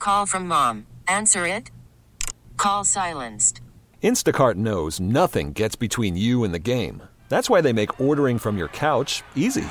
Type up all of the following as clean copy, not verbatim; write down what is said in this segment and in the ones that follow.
call from mom. Answer it. Call silenced. Instacart knows nothing gets between you and the game. That's why they make ordering from your couch easy.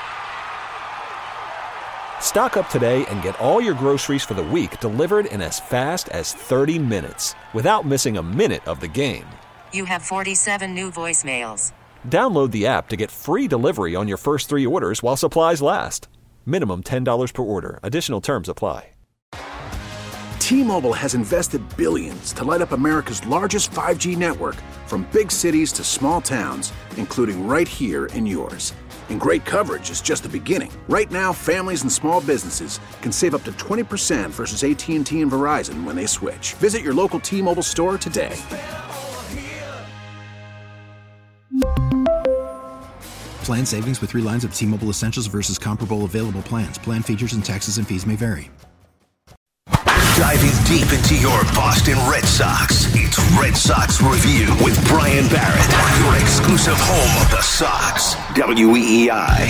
Stock up today and get all your groceries for the week delivered in as fast as 30 minutes without missing a minute of the game. You have 47 new voicemails. Download the app to get free delivery on your first 3 orders while supplies last. Minimum $10 per order. Additional terms apply. T-Mobile has invested billions to light up America's largest 5G network, from big cities to small towns, including right here in yours. And great coverage is just the beginning. Right now, families and small businesses can save up to 20% versus AT&T and Verizon when they switch. Visit your local T-Mobile store today. Plan savings with 3 lines of T-Mobile Essentials versus comparable available plans. Plan features and taxes and fees may vary. Diving deep into your Boston Red Sox, it's Red Sox Review with Brian Barrett, your exclusive home of the Sox, WEEI.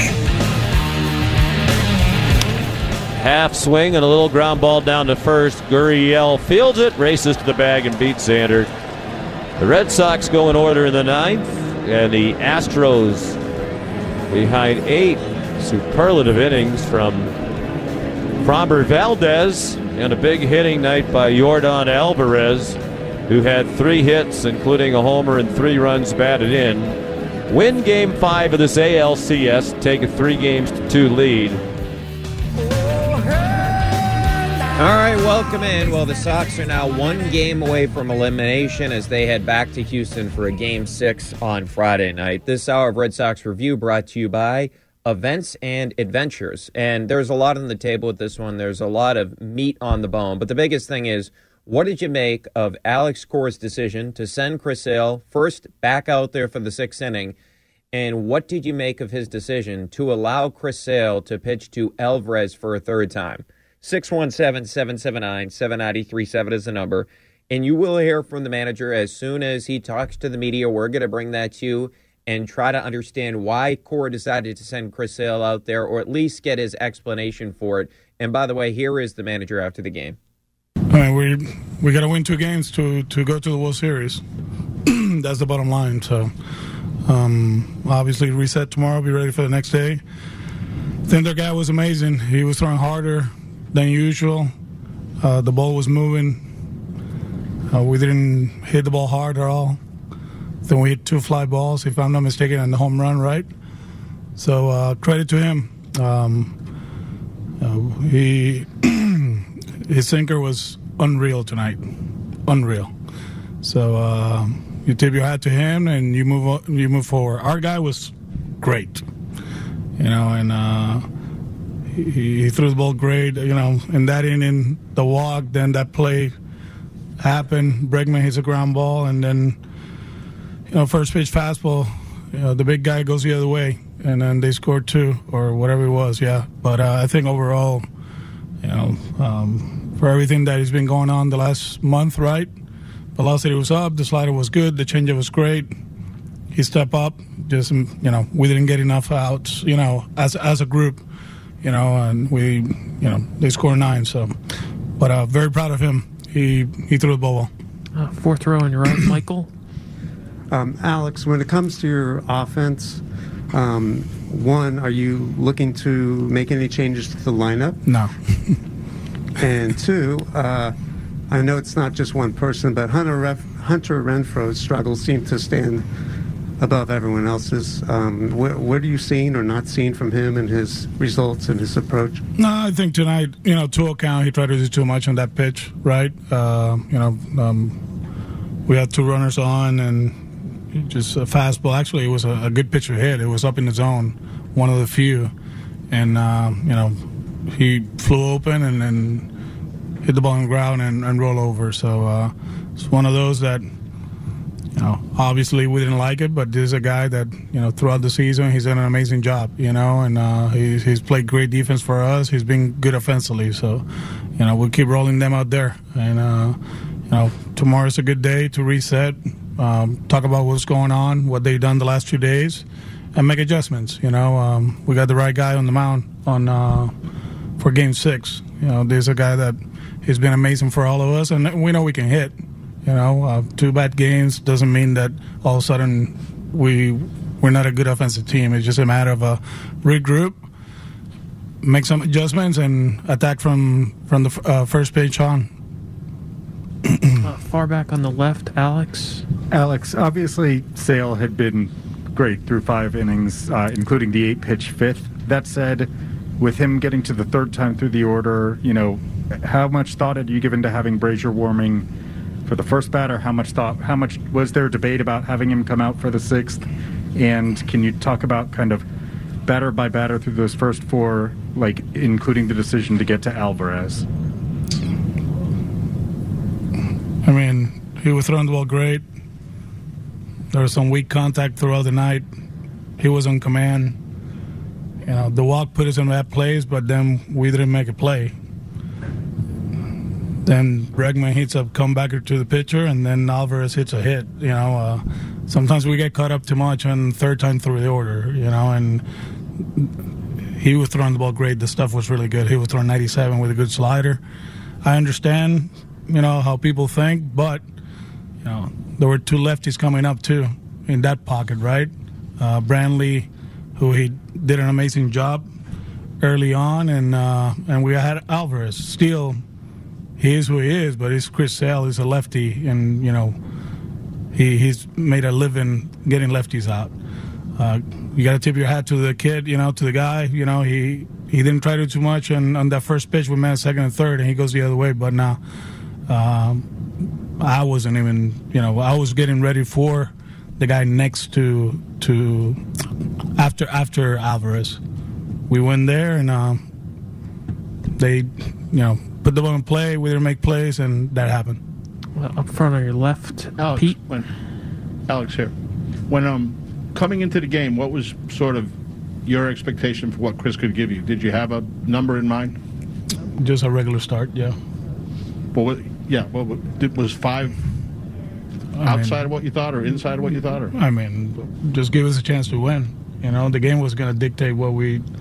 Half swing and a little ground ball down to first. Gurriel fields it, races to the bag, and beats Xander. The Red Sox go in order in the 9th, and the Astros behind 8 superlative innings from Framber Valdez, and a big hitting night by Yordan Alvarez, who had 3 hits, including a homer and 3 runs batted in. Win Game 5 of this ALCS, take a 3-2 lead. All right, welcome in. Well, the Sox are now 1 game away from elimination as they head back to Houston for a Game 6 on Friday night. This hour of Red Sox Review brought to you by Events and Adventures. And there's a lot on the table with this one. There's a lot of meat on the bone. But the biggest thing is, what did you make of Alex Cora's decision to send Chris Sale first back out there for the 6th inning? And what did you make of his decision to allow Chris Sale to pitch to Alvarez for a 3rd time? 617-779-7937 is the number. And you will hear from the manager as soon as he talks to the media. We're going to bring that to you and try to understand why Cora decided to send Chris Sale out there, or at least get his explanation for it. And by the way, here is the manager after the game. We got to win 2 games to go to the World Series. That's the bottom line. So obviously reset tomorrow, be ready for the next day. I think their guy was amazing. He was throwing harder than usual. The ball was moving. We didn't hit the ball hard at all. Then we hit 2 fly balls, if I'm not mistaken, and the home run, right? So credit to him. His sinker was unreal tonight, unreal. So you tip your hat to him, and you move forward. Our guy was great, and he threw the ball great. In that inning, the walk, then that play happened. Bregman hits a ground ball, and then. First pitch fastball, the big guy goes the other way, and then they scored 2 or whatever it was, yeah. But I think overall, for everything that has been going on the last month, right? Velocity was up, the slider was good, the changeup was great. He stepped up, just, we didn't get enough outs, as a group, and we, they scored 9, so. But very proud of him. He threw the ball well. 4th row on your right, Michael. Alex, when it comes to your offense, 1, are you looking to make any changes to the lineup? No. And 2, I know it's not just one person, but Hunter Renfroe's struggles seem to stand above everyone else's. What are you seeing or not seeing from him and his results and his approach? No, I think tonight, to account, he tried to do too much on that pitch, right? We had 2 runners on, and just a fastball. Actually, it was a good pitch to hit. It was up in the zone, one of the few. And, he flew open and then hit the ball on the ground and roll over. So it's one of those that, obviously we didn't like it, but this is a guy that, throughout the season, he's done an amazing job, and he's played great defense for us. He's been good offensively. So, we'll keep rolling them out there. And, tomorrow's a good day to reset. Talk about what's going on, what they've done the last 2 days, and make adjustments. We got the right guy on the mound for Game 6. You know, there's a guy that has been amazing for all of us, and we know we can hit. You know, 2 bad games doesn't mean that all of a sudden we're not a good offensive team. It's just a matter of regroup, make some adjustments, and attack from the first pitch on. Far back on the left, Alex. Alex, obviously Sale had been great through 5 innings, including the 8-pitch fifth. That said, with him getting to the 3rd time through the order, you know, how much thought had you given to having Brazier warming for the first batter? How much was there debate about having him come out for the 6th? And can you talk about kind of batter by batter through those first 4, like including the decision to get to Alvarez? I mean, he was throwing the ball great. There was some weak contact throughout the night. He was on command. You know, the walk put us in bad place, but then we didn't make a play. Then Bregman hits a comebacker to the pitcher, and then Alvarez hits a hit. You know, sometimes we get caught up too much on 3rd time through the order, you know, and he was throwing the ball great. The stuff was really good. He was throwing 97 with a good slider. I understand, you know, how people think, but, you know, there were 2 lefties coming up, too, in that pocket, right? Brantley, who he did an amazing job early on, and we had Alvarez. Still, he is who he is, but it's Chris Sale. He's a lefty, and, you know, he's made a living getting lefties out. You got to tip your hat to the kid, you know, to the guy. You know, he didn't try to do too much on that first pitch with man 2nd and 3rd, and he goes the other way. But now, I wasn't even, you know, I was getting ready for the guy next to after Alvarez. We went there, and they, you know, put the ball in play. We didn't make plays, and that happened. Well, up front on your left, Alex, Pete. Alex here. When coming into the game, what was sort of your expectation for what Chris could give you? Did you have a number in mind? Just a regular start, yeah. Well, was 5 outside of what you thought, or inside of what you thought? Or? I mean, just give us a chance to win. You know, the game was going to dictate what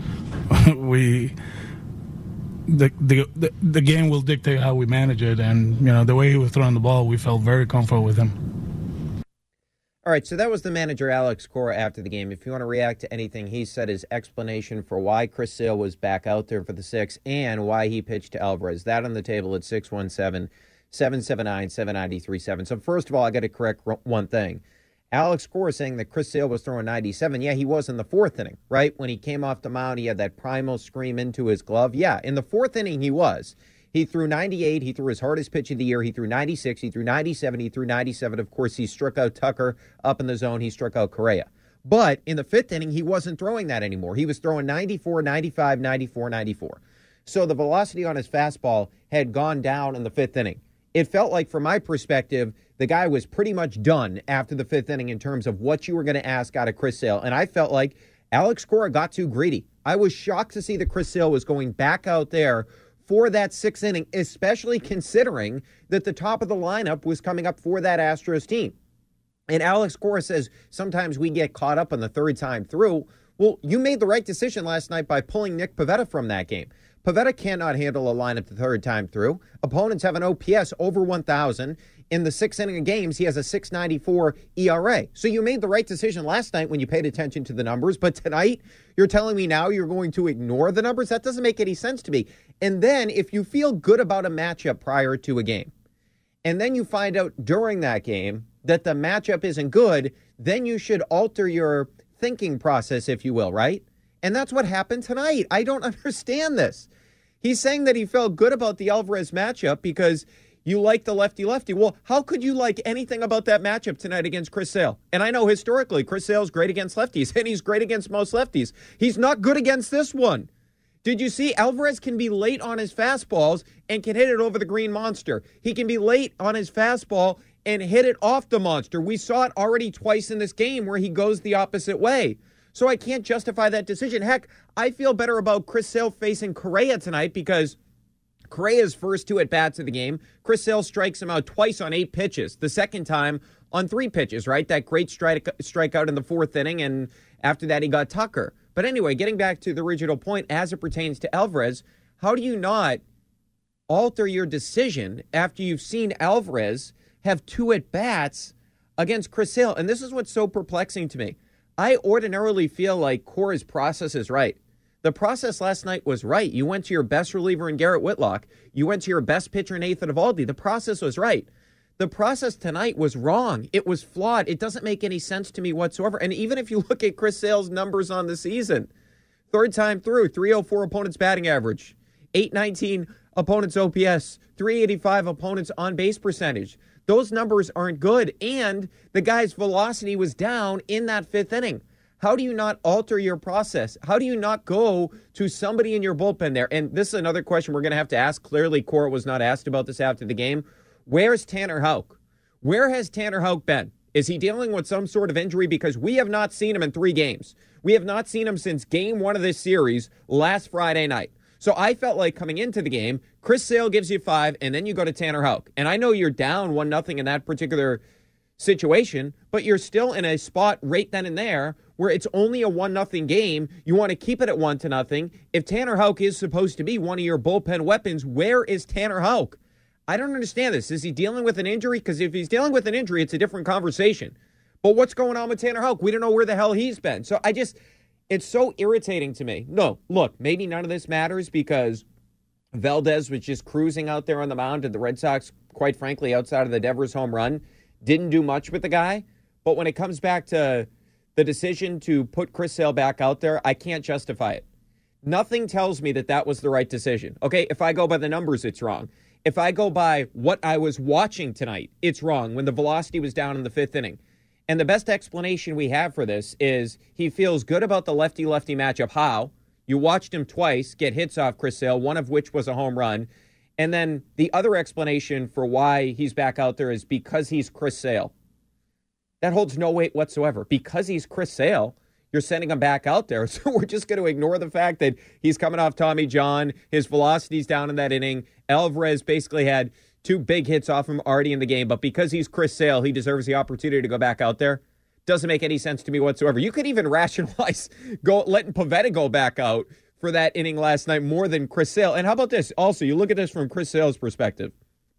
the game will dictate how we manage it, and, you know, the way he was throwing the ball, we felt very comfortable with him. All right, so that was the manager, Alex Cora, after the game. If you want to react to anything he said, his explanation for why Chris Sale was back out there for the 6th and why he pitched to Alvarez, that on the table at 617-779-7937. So first of all, I got to correct one thing. Alex Cora saying that Chris Sale was throwing 97. Yeah, he was in the 4th inning, right? When he came off the mound, he had that primal scream into his glove. Yeah, in the 4th inning he was. He threw 98. He threw his hardest pitch of the year. He threw 96. He threw 97. He threw 97. Of course, he struck out Tucker up in the zone. He struck out Correa. But in the 5th inning, he wasn't throwing that anymore. He was throwing 94, 95, 94, 94. So the velocity on his fastball had gone down in the 5th inning. It felt like, from my perspective, the guy was pretty much done after the 5th inning in terms of what you were going to ask out of Chris Sale. And I felt like Alex Cora got too greedy. I was shocked to see that Chris Sale was going back out there for that 6th inning, especially considering that the top of the lineup was coming up for that Astros team. And Alex Cora says sometimes we get caught up on the 3rd time through. Well, you made the right decision last night by pulling Nick Pivetta from that game. Pivetta cannot handle a lineup the 3rd time through. Opponents have an OPS over 1,000. In the 6th inning of games, he has a 6.94 ERA. So you made the right decision last night when you paid attention to the numbers. But tonight, you're telling me now you're going to ignore the numbers? That doesn't make any sense to me. And then if you feel good about a matchup prior to a game, and then you find out during that game that the matchup isn't good, then you should alter your thinking process, if you will, right? And that's what happened tonight. I don't understand this. He's saying that he felt good about the Alvarez matchup because you like the lefty-lefty. Well, how could you like anything about that matchup tonight against Chris Sale? And I know historically Chris Sale's great against lefties, and he's great against most lefties. He's not good against this one. Did you see Alvarez can be late on his fastballs and can hit it over the green monster? He can be late on his fastball and hit it off the monster. We saw it already twice in this game where he goes the opposite way. So I can't justify that decision. Heck, I feel better about Chris Sale facing Correa tonight because Correa's first 2 at-bats of the game, Chris Sale strikes him out twice on 8 pitches. The second time on 3 pitches, right? That great strikeout in the 4th inning, and after that he got Tucker. But anyway, getting back to the original point as it pertains to Alvarez, how do you not alter your decision after you've seen Alvarez have 2 at-bats against Chris Sale. And this is what's so perplexing to me. I ordinarily feel like Cora's process is right. The process last night was right. You went to your best reliever in Garrett Whitlock. You went to your best pitcher, Nathan Eovaldi. The process was right. The process tonight was wrong. It was flawed. It doesn't make any sense to me whatsoever. And even if you look at Chris Sale's numbers on the season, third time through, 304 opponents batting average, 819 opponents OPS, 385 opponents on base percentage. Those numbers aren't good. And the guy's velocity was down in that 5th inning. How do you not alter your process? How do you not go to somebody in your bullpen there? And this is another question we're going to have to ask. Clearly, Cora was not asked about this after the game. Where's Tanner Houck? Where has Tanner Houck been? Is he dealing with some sort of injury? Because we have not seen him in 3 games. We have not seen him since game 1 of this series last Friday night. So I felt like coming into the game, Chris Sale gives you 5, and then you go to Tanner Houck. And I know you're down 1-0 in that particular situation, but you're still in a spot right then and there where it's only a 1-0 game. You want to keep it at 1-0. If Tanner Houck is supposed to be one of your bullpen weapons, where is Tanner Houck? I don't understand this. Is he dealing with an injury? Because if he's dealing with an injury, it's a different conversation. But what's going on with Tanner Houck? We don't know where the hell he's been. So it's so irritating to me. No, look, maybe none of this matters because Valdez was just cruising out there on the mound, and the Red Sox, quite frankly, outside of the Devers home run, didn't do much with the guy. But when it comes back to the decision to put Chris Sale back out there, I can't justify it. Nothing tells me that that was the right decision. Okay, if I go by the numbers, it's wrong. If I go by what I was watching tonight, it's wrong when the velocity was down in the 5th inning. And the best explanation we have for this is he feels good about the lefty-lefty matchup. How? You watched him twice get hits off Chris Sale, one of which was a home run. And then the other explanation for why he's back out there is because he's Chris Sale. That holds no weight whatsoever. Because he's Chris Sale, you're sending him back out there. So we're just going to ignore the fact that he's coming off Tommy John. His velocity's down in that inning. Alvarez basically had 2 big hits off him already in the game. But because he's Chris Sale, he deserves the opportunity to go back out there. Doesn't make any sense to me whatsoever. You could even rationalize letting Pivetta go back out for that inning last night more than Chris Sale. And how about this? Also, you look at this from Chris Sale's perspective.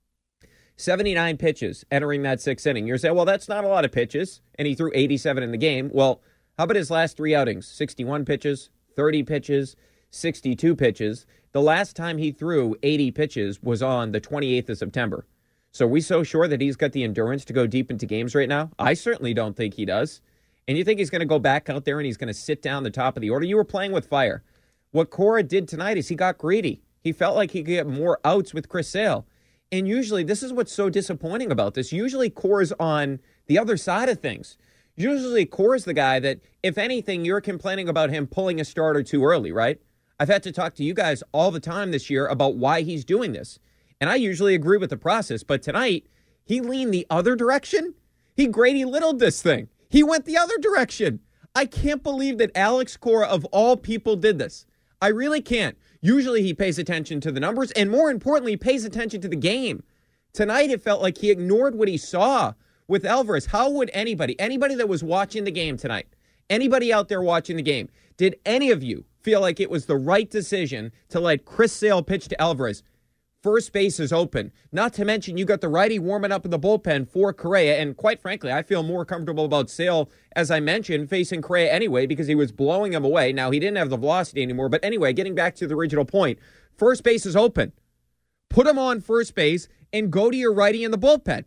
79 pitches entering that 6th inning. You're saying, well, that's not a lot of pitches, and he threw 87 in the game. Well, how about his last 3 outings? 61 pitches, 30 pitches, 62 pitches. The last time he threw 80 pitches was on the 28th of September. So are we so sure that he's got the endurance to go deep into games right now? I certainly don't think he does. And you think he's going to go back out there and he's going to sit down the top of the order? You were playing with fire. What Cora did tonight is he got greedy. He felt like he could get more outs with Chris Sale. And usually, this is what's so disappointing about this. Usually, Cora's on the other side of things. Usually, Cora's the guy that, if anything, you're complaining about him pulling a starter too early, right? I've had to talk to you guys all the time this year about why he's doing this. And I usually agree with the process. But tonight, he leaned the other direction. He Grady Littled this thing. He went the other direction. I can't believe that Alex Cora, of all people, did this. I really can't. Usually he pays attention to the numbers, and more importantly, he pays attention to the game. Tonight, it felt like he ignored what he saw with Alvarez. How would anybody that was watching the game tonight, anybody out there watching the game, did any of you feel like it was the right decision to let Chris Sale pitch to Alvarez? First base is open. Not to mention, you got the righty warming up in the bullpen for Correa. And quite frankly, I feel more comfortable about Sale, as I mentioned, facing Correa anyway, because he was blowing him away. Now, he didn't have the velocity anymore. But anyway, getting back to the original point, first base is open. Put him on first base and go to your righty in the bullpen.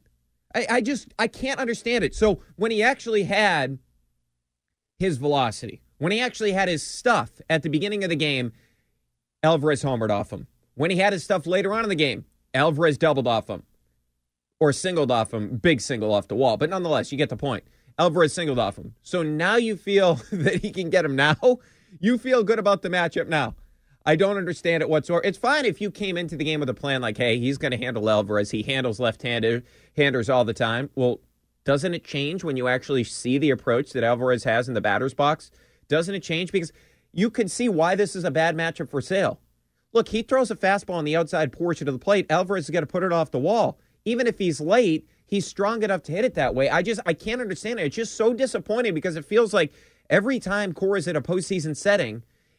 I can't understand it. So when he actually had his velocity, when he actually had his stuff at the beginning of the game, Alvarez homered off him. When he had his stuff later on in the game, Alvarez doubled off him. Or singled off him. Big single off the wall. But nonetheless, you get the point. Alvarez singled off him. So now you feel that he can get him now? You feel good about the matchup now? I don't understand it whatsoever. It's fine if you came into the game with a plan like, hey, he's going to handle Alvarez. He handles left-handers all the time. Well, doesn't it change when you actually see the approach that Alvarez has in the batter's box? Doesn't it change? Because you can see why this is a bad matchup for Sale. Look, he throws a fastball on the outside portion of the plate. Alvarez is going to put it off the wall. Even if he's late, he's strong enough to hit it that way. I can't understand it. It's just so disappointing because it feels like every time Cora's in a postseason setting,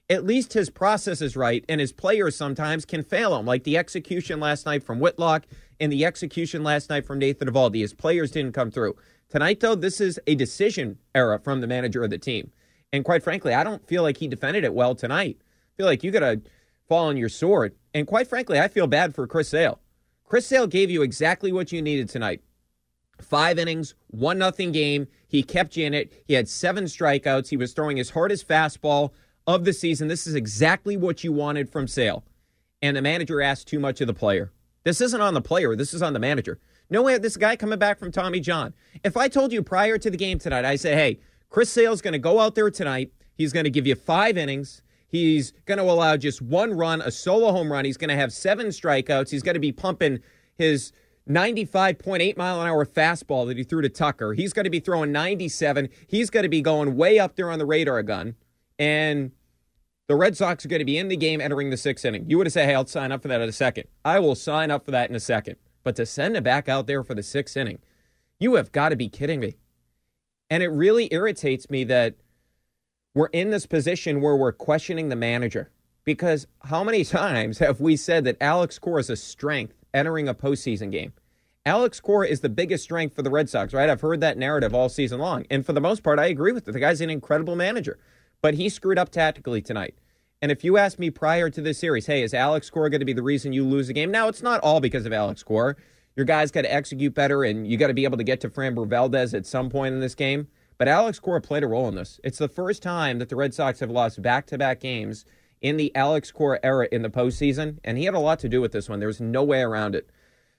at least his process is right, and his players sometimes can fail him, like the execution last night from Whitlock and the execution last night from Nathan Eovaldi. His players didn't come through. Tonight, though, this is a decision era from the manager of the team. And quite frankly, I don't feel like he defended it well tonight. I feel like you got to fall on your sword. And quite frankly, I feel bad for Chris Sale. Chris Sale gave you exactly what you needed tonight. 5 innings, 1-0 game. He kept you in it. He had 7 strikeouts. He was throwing his hardest fastball of the season. This is exactly what you wanted from Sale. And the manager asked too much of the player. This isn't on the player. This is on the manager. No way, this guy coming back from Tommy John. If I told you prior to the game tonight, I said, hey, Chris Sale's going to go out there tonight. He's going to give you 5 innings. He's going to allow just 1 run, a solo home run. He's going to have 7 strikeouts. He's going to be pumping his 95.8-mile-an-hour fastball that he threw to Tucker. He's going to be throwing 97. He's going to be going way up there on the radar gun. And the Red Sox are going to be in the game entering the 6th inning. You would have said, hey, I'll sign up for that in a second. I will sign up for that in a second. But to send him back out there for the 6th inning, you have got to be kidding me. And it really irritates me that we're in this position where we're questioning the manager. Because how many times have we said that Alex Cora is a strength entering a postseason game? Alex Cora is the biggest strength for the Red Sox, right? I've heard that narrative all season long. And for the most part, I agree with it. The guy's an incredible manager. But he screwed up tactically tonight. And if you asked me prior to this series, hey, is Alex Cora going to be the reason you lose the game? Now, it's not all because of Alex Cora. Your guys got to execute better, and you got to be able to get to Framber Valdez at some point in this game. But Alex Cora played a role in this. It's the first time that the Red Sox have lost back-to-back games in the Alex Cora era in the postseason, and he had a lot to do with this one. There's no way around it.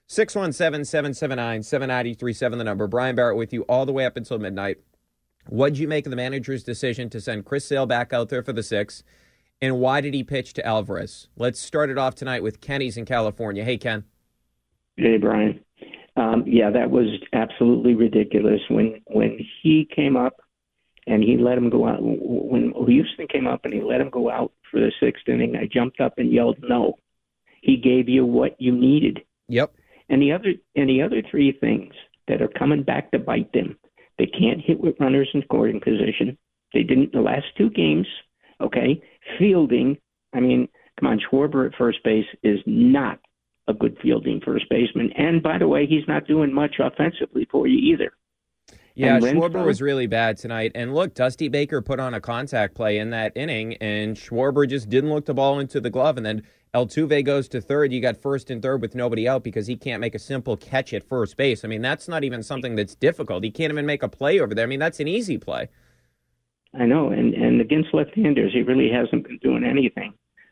617-779-7937, the number. Brian Barrett with you all the way up until midnight. What'd you make of the manager's decision to send Chris Sale back out there for the 6th, and why did he pitch to Alvarez? Let's start it off tonight with Kenny's in California. Hey, Ken. Hey, Brian. Yeah, that was absolutely ridiculous. When he came up and he let him go out, when Houston came up and he let him go out for the 6th inning, I jumped up and yelled, no. He gave you what you needed. Yep. And the other 3 things that are coming back to bite them, they can't hit with runners in scoring position. They didn't the last 2 games, okay? Fielding, I mean, come on, Schwarber at first base is not a good fielding first baseman. And by the way, he's not doing much offensively for you either. Yeah, Schwarber was really bad tonight. And look, Dusty Baker put on a contact play in that inning, and Schwarber just didn't look the ball into the glove. And then Altuve goes to third. You got first and third with nobody out because he can't make a simple catch at first base. I mean, that's not even something that's difficult. He can't even make a play over there. I mean, that's an easy play. I know, and against left-handers, he really hasn't been doing anything.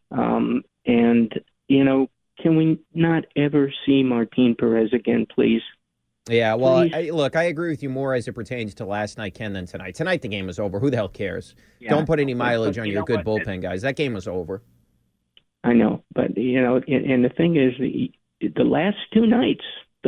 And, you know, can we not ever see Martin Perez again, please? Yeah, well, I agree with you more as it pertains to last night, Ken, than tonight. Tonight, the game was over. Who the hell cares? Yeah. Don't put any mileage on your good bullpen guys. That game was over. I know, but, you know, and the thing is, the last 2 nights,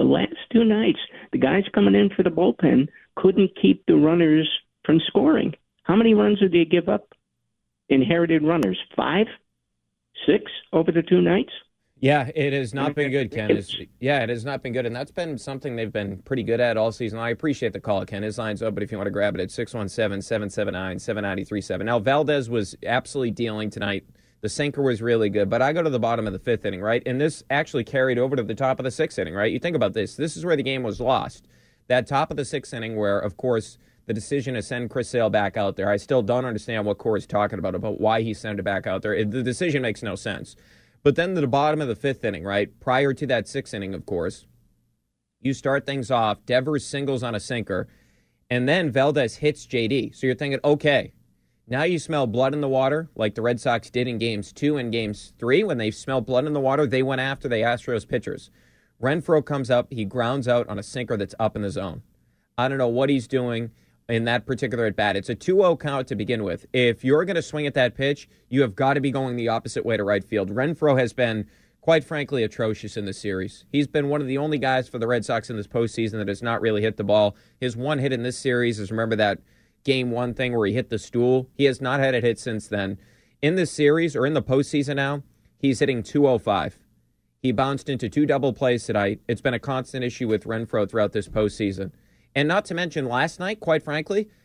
the guys coming in for the bullpen couldn't keep the runners from scoring. How many runs did they give up? Inherited runners, 5, 6 over the 2 nights? Yeah, it has not been good, Ken. It has not been good, and that's been something they've been pretty good at all season. I appreciate the call, Ken. His line's open if you want to grab it at 617-779-7937. Now, Valdez was absolutely dealing tonight. The sinker was really good, but I go to the bottom of the 5th inning, right? And this actually carried over to the top of the 6th inning, right? You think about this. This is where the game was lost. That top of the 6th inning where, of course, the decision to send Chris Sale back out there. I still don't understand what Cora's talking about why he sent it back out there. The decision makes no sense. But then to the bottom of the 5th inning, right, prior to that 6th inning, of course, you start things off. Devers singles on a sinker, and then Valdez hits JD. So you're thinking, okay, now you smell blood in the water like the Red Sox did in Games 2 and Games 3. When they smelled blood in the water, they went after the Astros pitchers. Renfroe comes up. He grounds out on a sinker that's up in the zone. I don't know what he's doing in that particular at-bat. It's a 2-0 count to begin with. If you're going to swing at that pitch, you have got to be going the opposite way to right field. Renfroe has been, quite frankly, atrocious in this series. He's been one of the only guys for the Red Sox in this postseason that has not really hit the ball. His one hit in this series is, remember that Game 1 thing where he hit the stool? He has not had it hit since then. In this series, or in the postseason now, he's hitting .205. He bounced into 2 double plays tonight. It's been a constant issue with Renfroe throughout this postseason. And not to mention last night, quite frankly,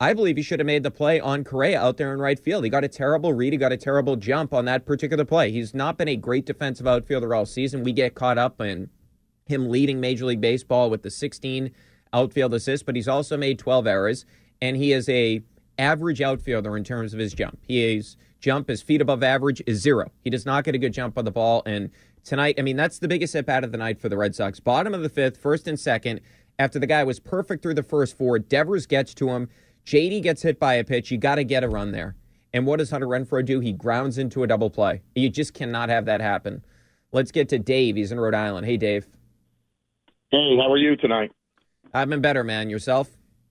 I believe he should have made the play on Correa out there in right field. He got a terrible read. He got a terrible jump on that particular play. He's not been a great defensive outfielder all season. We get caught up in him leading Major League Baseball with the 16 outfield assists, but he's also made 12 errors, and he is a average outfielder in terms of his jump. His feet above average, is 0. He does not get a good jump on the ball, and tonight, I mean, that's the biggest at-bat of the night for the Red Sox. Bottom of the 5th, first and second, after the guy was perfect through the first 4, Devers gets to him. JD gets hit by a pitch. You got to get a run there. And what does Hunter Renfroe do? He grounds into a double play. You just cannot have that happen. Let's get to Dave. He's in Rhode Island. Hey, Dave. Hey, how are you tonight? I've been better, man. Yourself?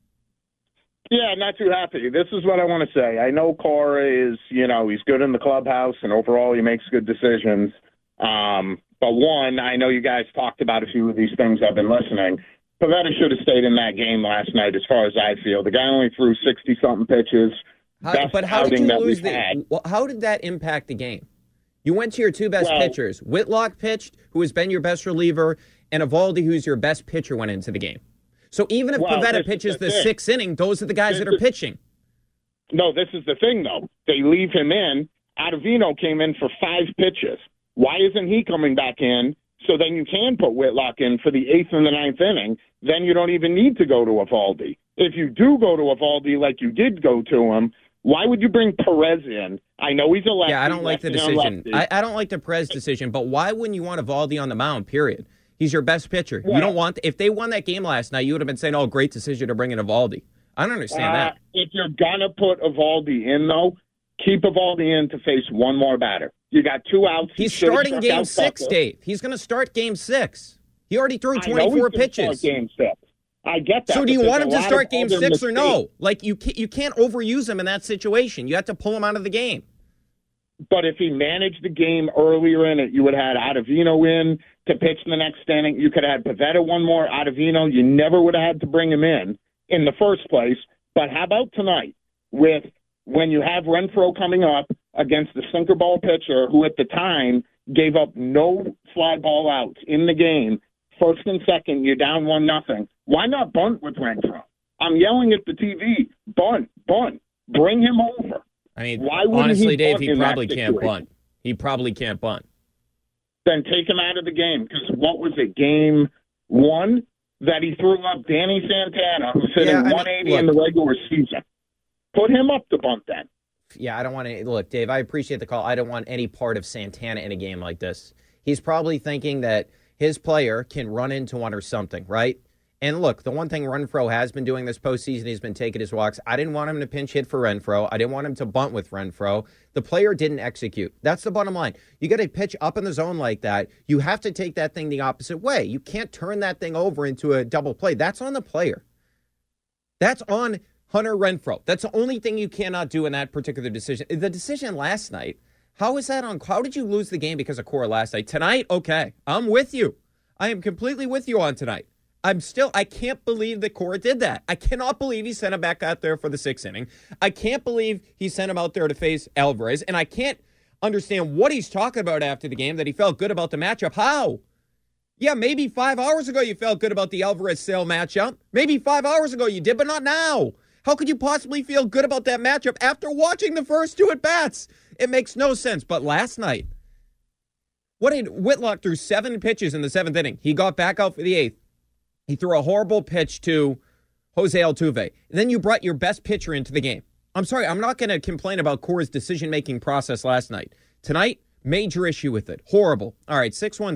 Yeah, not too happy. This is what I want to say. I know Cora is, he's good in the clubhouse, and overall he makes good decisions. But one, I know you guys talked about a few of these things. I've been listening. Pivetta should have stayed in that game last night, as far as I feel. The guy only threw 60-something pitches. But how did you lose how did that impact the game? You went to your two best pitchers. Whitlock pitched, who has been your best reliever, and Eovaldi, who's your best pitcher, went into the game. So even if Pivetta pitches the 6th inning, those are the guys that are pitching. No, this is the thing, though. They leave him in. Ottavino came in for 5 pitches. Why isn't he coming back in? So then you can put Whitlock in for the 8th and the 9th inning. Then you don't even need to go to Eovaldi. If you do go to Eovaldi like you did go to him, why would you bring Perez in? I know he's a lefty. Yeah, I don't like the decision. I don't like the Perez decision, but why wouldn't you want Eovaldi on the mound, period? He's your best pitcher. You don't want. If they won that game last night, you would have been saying, "Oh, great decision to bring in Eovaldi." I don't understand that. If you're gonna put Eovaldi in, though, keep Eovaldi in to face one more batter. You got 2 outs. He's starting Game 6, Dave. He's going to start Game 6. He already threw 24 pitches. Start Game 6. I get that. So do you want him to start Game 6 or no? Like you can't overuse him in that situation. You have to pull him out of the game. But if he managed the game earlier in it, you would have had Ottavino in to pitch in the next inning. You could have had Pivetta one more, Ottavino. You never would have had to bring him in the first place. But how about tonight with when you have Renfroe coming up against the sinker ball pitcher who at the time gave up no fly ball outs in the game, first and second, you're down 1-0. Why not bunt with Renfroe? I'm yelling at the TV, bunt, bring him over. I mean, why wouldn't honestly, he Dave, bunt he in probably that can't situation? bunt. He probably can't bunt. Then take him out of the game because what was it, Game 1 that he threw up Danny Santana, who's hitting 180 in the regular season? Put him up to bunt then. Yeah, I don't want to... Look, Dave, I appreciate the call. I don't want any part of Santana in a game like this. He's probably thinking that his player can run into one or something, right? And look, the one thing Renfroe has been doing this postseason, he's been taking his walks. I didn't want him to pinch hit for Renfroe. I didn't want him to bunt with Renfroe. The player didn't execute. That's the bottom line. You got to pitch up in the zone like that. You have to take that thing the opposite way. You can't turn that thing over into a double play. That's on the player. That's on Hunter Renfroe. That's the only thing you cannot do in that particular decision. The decision last night, how is that on? How did you lose the game because of Cora last night? Tonight, okay, I'm with you. I am completely with you on tonight. I can't believe that Cora did that. I cannot believe he sent him back out there for the 6th inning. I can't believe he sent him out there to face Alvarez. And I can't understand what he's talking about after the game, that he felt good about the matchup. How? Yeah, maybe 5 hours ago you felt good about the Alvarez-Sale matchup. Maybe 5 hours ago you did, but not now. How could you possibly feel good about that matchup after watching the first 2 at-bats? It makes no sense. But last night, Whitlock threw 7 pitches in the 7th inning. He got back out for the 8th. He threw a horrible pitch to Jose Altuve. And then you brought your best pitcher into the game. I'm sorry, I'm not going to complain about Cora's decision-making process last night. Tonight, major issue with it. Horrible. All right,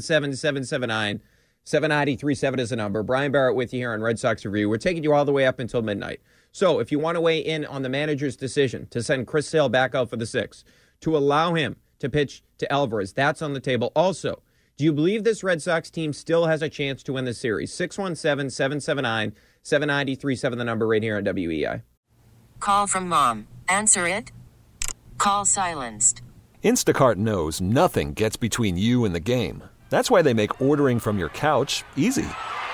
617-779-7937 is the number. Brian Barrett with you here on Red Sox Review. We're taking you all the way up until midnight. So if you want to weigh in on the manager's decision to send Chris Sale back out for the 6th, to allow him to pitch to Alvarez, that's on the table. Also, do you believe this Red Sox team still has a chance to win the series? 617-779-7937, the number right here on WEI. Call from mom. Answer it. Call silenced. Instacart knows nothing gets between you and the game. That's why they make ordering from your couch easy.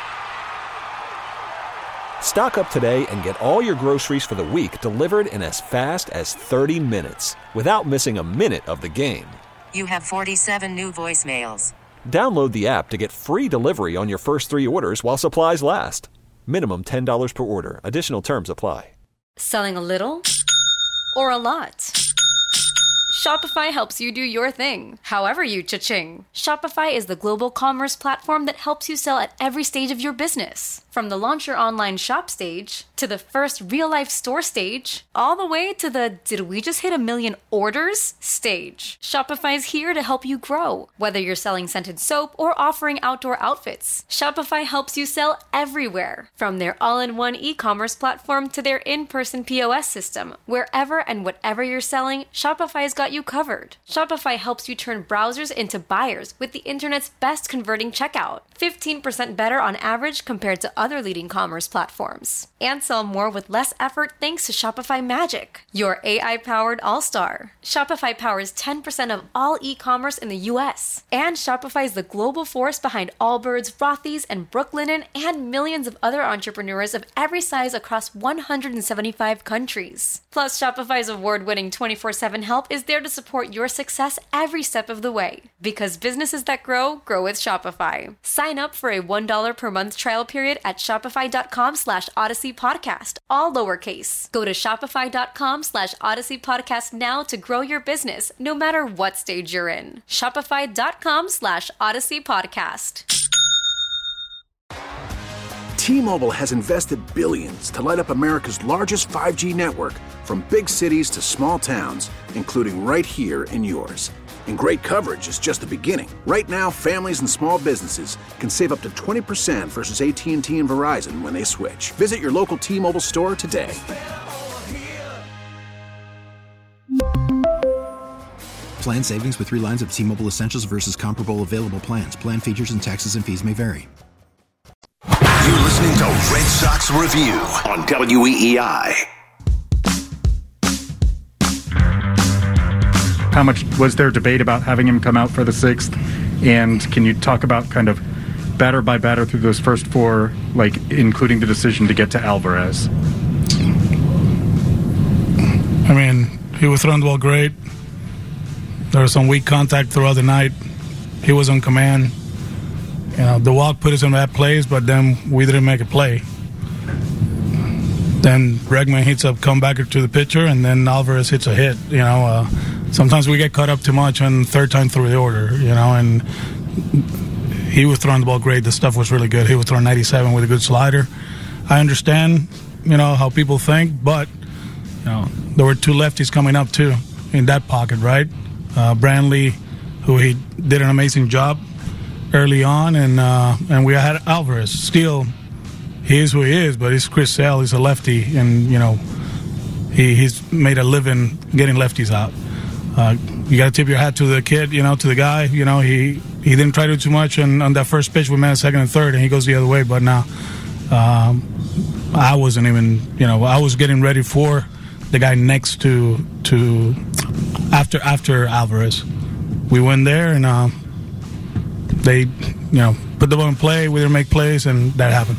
Stock up today and get all your groceries for the week delivered in as fast as 30 minutes without missing a minute of the game. You have 47 new voicemails. Download the app to get free delivery on your first 3 orders while supplies last. Minimum $10 per order. Additional terms apply. Selling a little or a lot? Shopify helps you do your thing, however you cha-ching. Shopify is the global commerce platform that helps you sell at every stage of your business. From the launch your online shop stage, to the first real-life store stage, all the way to the did we just hit 1 million orders stage. Shopify's here to help you grow. Whether you're selling scented soap or offering outdoor outfits, Shopify helps you sell everywhere. From their all-in-one e-commerce platform to their in-person POS system, wherever and whatever you're selling, Shopify's got you covered. Shopify helps you turn browsers into buyers with the internet's best converting checkout. 15% better on average compared to other leading commerce platforms. And sell more with less effort thanks to Shopify Magic, your AI-powered all-star. Shopify powers 10% of all e-commerce in the U.S. And Shopify is the global force behind Allbirds, Rothy's, and Brooklinen, and millions of other entrepreneurs of every size across 175 countries. Plus, Shopify's award-winning 24/7 help is there to support your success every step of the way. Because businesses that grow, grow with Shopify. Sign up for a $1 per month trial period at shopify.com/Odyssey Podcast, all lowercase. Go to shopify.com/Odyssey Podcast now to grow your business, no matter what stage you're in. Shopify.com/Odyssey Podcast. T-Mobile has invested billions to light up America's largest 5G network, from big cities to small towns, including right here in yours. And great coverage is just the beginning. Right now, families and small businesses can save up to 20% versus AT&T and Verizon when they switch. Visit your local T-Mobile store today. Plan savings with 3 lines of T-Mobile Essentials versus comparable available plans. Plan features and taxes and fees may vary. You're listening to Red Sox Review on WEEI. How much was there debate about having him come out for the 6th? And can you talk about kind of batter by batter through those first 4, like including the decision to get to Alvarez? I mean, he was throwing the ball great. There was some weak contact throughout the night. He was on command. You know, the walk put us in bad place, but then we didn't make a play. Then Bregman hits a comebacker to the pitcher, and then Alvarez hits a hit. You know, sometimes we get caught up too much on third time through the order, you know, and he was throwing the ball great. The stuff was really good. He was throwing 97 with a good slider. I understand, you know, how people think, but, you know, there were 2 lefties coming up, too, in that pocket, right? Brantley, who he did an amazing job early on, and we had Alvarez. Still, he is who he is, but he's Chris Sale. He's a lefty, and, you know, he's made a living getting lefties out. You got to tip your hat to the kid, you know, to the guy. You know, he didn't try to do too much on that first pitch. We met second and third, and he goes the other way. But now, I wasn't even, you know, I was getting ready for the guy next to after Alvarez. We went there, and they, you know, put the ball in play. We didn't make plays, and that happened.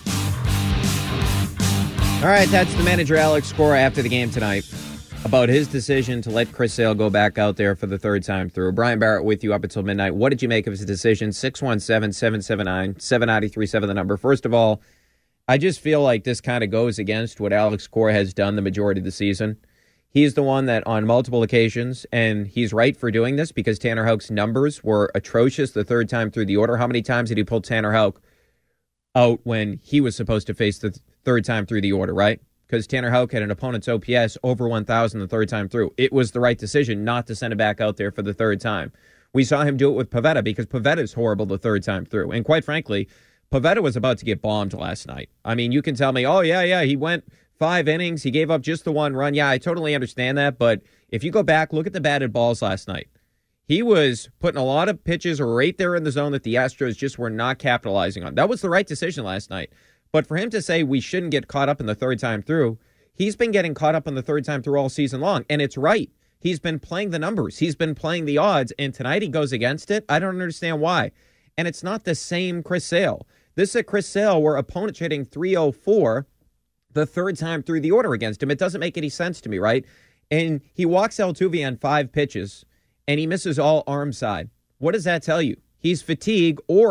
All right, that's the manager, Alex Cora, after the game tonight about his decision to let Chris Sale go back out there for the 3rd time through. Brian Barrett with you up until midnight. What did you make of his decision? 617-779-7937, the number. First of all, I just feel like this kind of goes against what Alex Cora has done the majority of the season. He's the one that on multiple occasions, and he's right for doing this because Tanner Houck's numbers were atrocious the 3rd time through the order. How many times did he pull Tanner Houck out when he was supposed to face the 3rd time through the order, right? Because Tanner Houck had an opponent's OPS over 1,000 the 3rd time through. It was the right decision not to send him back out there for the 3rd time. We saw him do it with Pivetta because Pivetta's horrible the 3rd time through. And quite frankly, Pivetta was about to get bombed last night. I mean, you can tell me, oh, yeah, he went 5 innings. He gave up just the 1 run. Yeah, I totally understand that. But if you go back, look at the batted balls last night. He was putting a lot of pitches right there in the zone that the Astros just were not capitalizing on. That was the right decision last night. But for him to say we shouldn't get caught up in the 3rd time through, he's been getting caught up in the 3rd time through all season long. And it's right. He's been playing the numbers. He's been playing the odds. And tonight he goes against it. I don't understand why. And it's not the same Chris Sale. This is a Chris Sale where opponents hitting 304 the 3rd time through the order against him. It doesn't make any sense to me, right? And he walks Altuve on 5 pitches, and he misses all arm side. What does that tell you? He's fatigued, or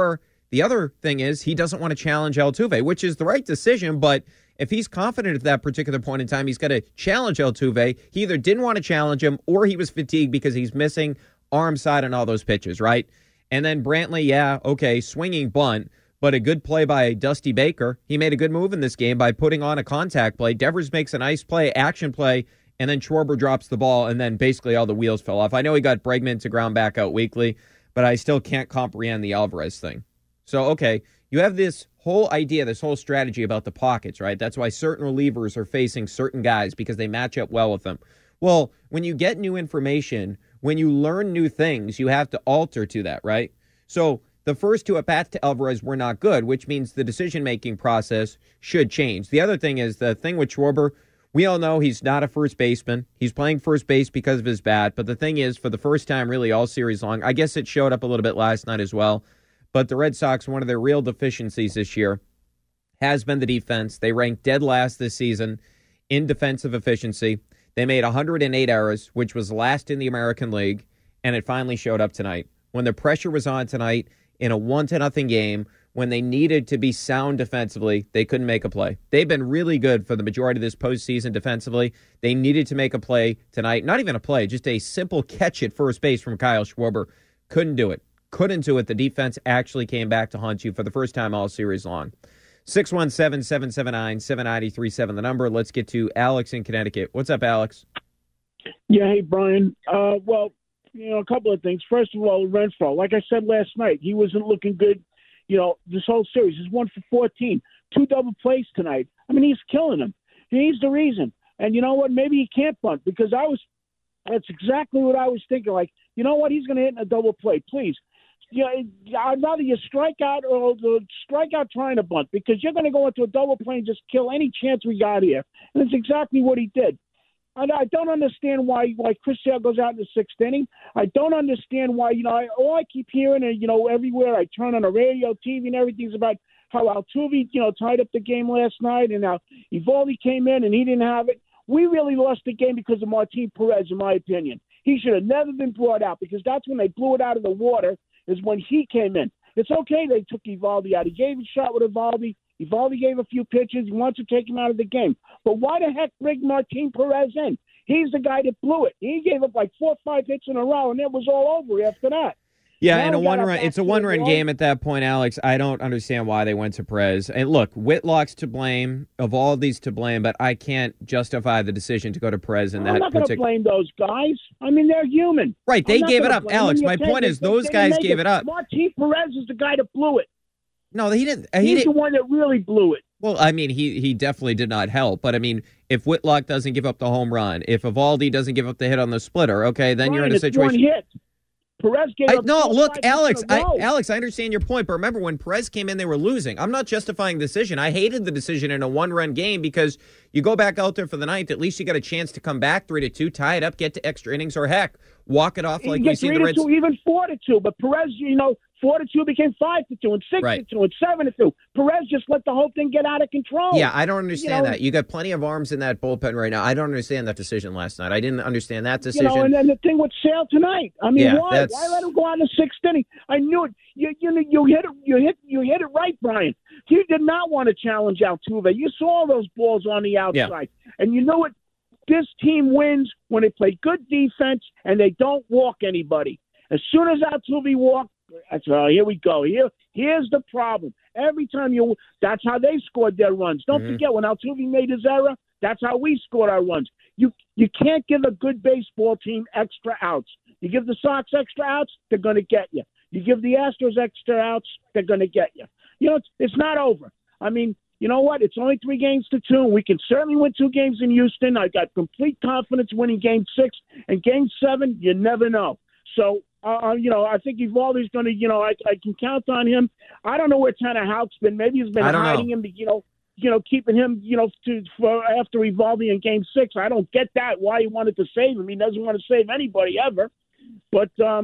The other thing is he doesn't want to challenge Altuve, which is the right decision, but if he's confident at that particular point in time, he's got to challenge Altuve. He either didn't want to challenge him or he was fatigued because he's missing arm side on all those pitches, right? And then Brantley, yeah, okay, swinging bunt, but a good play by Dusty Baker. He made a good move in this game by putting on a contact play. Devers makes a nice play, action play, and then Schwarber drops the ball, and then basically all the wheels fell off. I know he got Bregman to ground back out weekly, but I still can't comprehend the Alvarez thing. So, okay, you have this whole idea, this whole strategy about the pockets, right? That's why certain relievers are facing certain guys because they match up well with them. Well, when you get new information, when you learn new things, you have to alter to that, right? So the first two at-bats to Alvarez were not good, which means the decision-making process should change. The other thing is the thing with Schwarber, we all know he's not a first baseman. He's playing first base because of his bat, but the thing is, for the first time really all series long, I guess it showed up a little bit last night as well, but the Red Sox, one of their real deficiencies this year has been the defense. They ranked dead last this season in defensive efficiency. They made 108 errors, which was last in the American League, and it finally showed up tonight. When the pressure was on tonight in a 1-0 game, when they needed to be sound defensively, they couldn't make a play. They've been really good for the majority of this postseason defensively. They needed to make a play tonight. Not even a play, just a simple catch at first base from Kyle Schwarber. Couldn't do it. Couldn't do it. The defense actually came back to haunt you for the first time all series long. 617-779-7937, the number. Let's get to Alex in Connecticut. What's up, Alex? Yeah, hey, Brian. Well, a couple of things. First of all, Renfroe, like I said last night, he wasn't looking good, this whole series. He's 1 for 14, 2 double plays tonight. I mean, he's killing them. He's the reason. And you know what? Maybe he can't bunt because that's exactly what I was thinking. Like, you know what? He's going to hit in a double play. Please. I'd rather you strike out or strike out trying to bunt because you're going to go into a double play and just kill any chance we got here. And that's exactly what he did. And I don't understand why Chris Sale goes out in the 6th inning. I don't understand why, all I keep hearing, and, everywhere I turn on the radio, TV, and everything's about how Altuve, tied up the game last night and how Eovaldi came in and he didn't have it. We really lost the game because of Martin Perez, in my opinion. He should have never been brought out because that's when they blew it out of the water is when he came in. It's okay they took Eovaldi out. He gave a shot with Eovaldi. Eovaldi gave a few pitches. He wants to take him out of the game. But why the heck bring Martin Perez in? He's the guy that blew it. He gave up like 4 or 5 hits in a row, and it was all over after that. Yeah, and it's a one-run game at that point, Alex. I don't understand why they went to Perez. And look, Whitlock's to blame, of all of these to blame, but I can't justify the decision to go to Perez in that particular. I'm not going to blame those guys. I mean, they're human. Right, they gave it up. Alex, my point is those guys gave it up. Martin Perez is the guy that blew it. No, he didn't. He's the one that really blew it. Well, I mean, he definitely did not help. But, I mean, if Whitlock doesn't give up the home run, if Eovaldi doesn't give up the hit on the splitter, okay, then you're in a situation. It's one hit. Perez gave up Alex, I understand your point, but remember when Perez came in, they were losing. I'm not justifying the decision. I hated the decision in a one-run game because you go back out there for the ninth, at least you got a chance to come back 3-2, tie it up, get to extra innings, or heck, walk it off like we see the Reds. 3-2, even 4-2, but Perez, 4-2 became 5-2 and 6-2 and 7-2. Perez just let the whole thing get out of control. Yeah, I don't understand that. You got plenty of arms in that bullpen right now. I don't understand that decision last night. I didn't understand that decision. And then the thing with Sale tonight. I mean, why? Why let him go out in the 6th inning? I knew it. You hit it right, Brian. You did not want to challenge Altuve. You saw all those balls on the outside, and you know what? This team wins when they play good defense and they don't walk anybody. As soon as Altuve walked. Here we go. Here's the problem. Every time that's how they scored their runs. Don't forget when Altuve made his error, that's how we scored our runs. You can't give a good baseball team extra outs. You give the Sox extra outs, they're going to get you. You give the Astros extra outs, they're going to get you. It's not over. I mean, you know what? It's only 3-2. We can certainly win 2 games in Houston. I got complete confidence winning Game 6 and Game 7. You never know. So. I think Eovaldi's going to, I can count on him. I don't know where Tanner Houck's been. Maybe he's been hiding him to, keeping him, for after Eovaldi in Game 6. I don't get that, why he wanted to save him. He doesn't want to save anybody ever. But,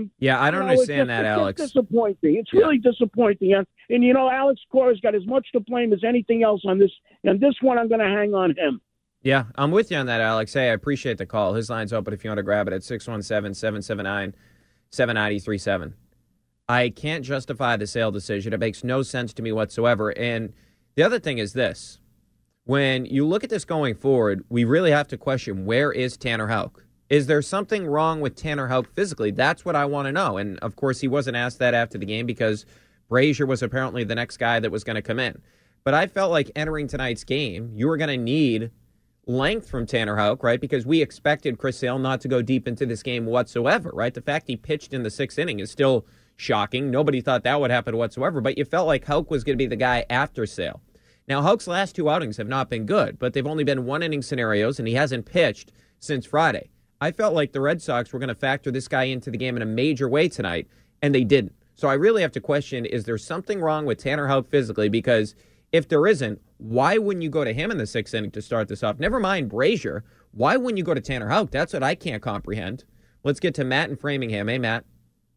I don't understand that, Alex. It's disappointing. It's really disappointing. And Alex Cora's got as much to blame as anything else on this. And this one, I'm going to hang on him. Yeah, I'm with you on that, Alex. Hey, I appreciate the call. His line's open if you want to grab it at 617-779-7937. I can't justify the Sale decision. It makes no sense to me whatsoever. And the other thing is this. When you look at this going forward, we really have to question, where is Tanner Houck? Is there something wrong with Tanner Houck physically? That's what I want to know. And, of course, he wasn't asked that after the game because Brazier was apparently the next guy that was going to come in. But I felt like entering tonight's game, you were going to need length from Tanner Houck, right? Because we expected Chris Sale not to go deep into this game whatsoever, right? The fact he pitched in the 6th inning is still shocking. Nobody thought that would happen whatsoever, but you felt like Houck was going to be the guy after Sale. Now, Houck's last 2 outings have not been good, but they've only been 1-inning scenarios, and he hasn't pitched since Friday. I felt like the Red Sox were going to factor this guy into the game in a major way tonight, and they didn't. So I really have to question, is there something wrong with Tanner Houck physically? Because if there isn't, why wouldn't you go to him in the 6th inning to start this off? Never mind Brazier. Why wouldn't you go to Tanner Houck? That's what I can't comprehend. Let's get to Matt in Framingham. Hey, Matt.